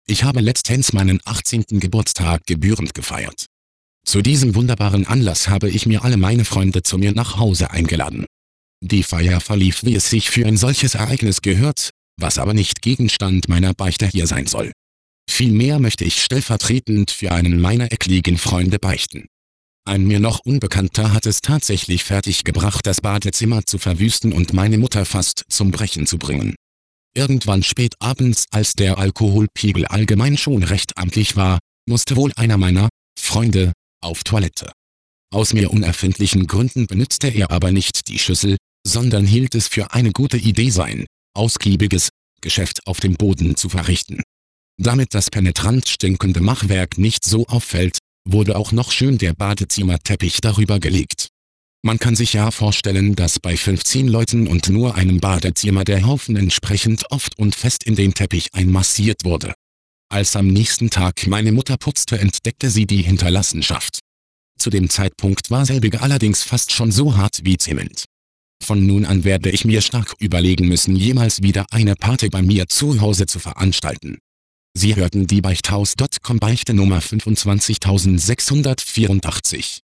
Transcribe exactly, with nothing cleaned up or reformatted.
Ich habe letztens meinen achtzehnten Geburtstag gebührend gefeiert. Zu diesem wunderbaren Anlass habe ich mir alle meine Freunde zu mir nach Hause eingeladen. Die Feier verlief, wie es sich für ein solches Ereignis gehört, was aber nicht Gegenstand meiner Beichte hier sein soll. Vielmehr möchte ich stellvertretend für einen meiner ekligen Freunde beichten. Ein mir noch Unbekannter hat es tatsächlich fertiggebracht, das Badezimmer zu verwüsten und meine Mutter fast zum Brechen zu bringen. Irgendwann spät abends, als der Alkoholpegel allgemein schon recht amtlich war, musste wohl einer meiner Freunde auf Toilette. Aus mir unerfindlichen Gründen benützte er aber nicht die Schüssel, sondern hielt es für eine gute Idee, sein ausgiebiges Geschäft auf dem Boden zu verrichten. Damit das penetrant stinkende Machwerk nicht so auffällt, wurde auch noch schön der Badezimmerteppich darüber gelegt. Man kann sich ja vorstellen, dass bei fünfzehn Leuten und nur einem Badezimmer der Haufen entsprechend oft und fest in den Teppich einmassiert wurde. Als am nächsten Tag meine Mutter putzte, entdeckte sie die Hinterlassenschaft. Zu dem Zeitpunkt war selbige allerdings fast schon so hart wie Zement. Von nun an werde ich mir stark überlegen müssen, jemals wieder eine Party bei mir zu Hause zu veranstalten. Sie hörten die Beichthaus Punkt com Beichte Nummer fünfundzwanzigtausendsechshundertvierundachtzig.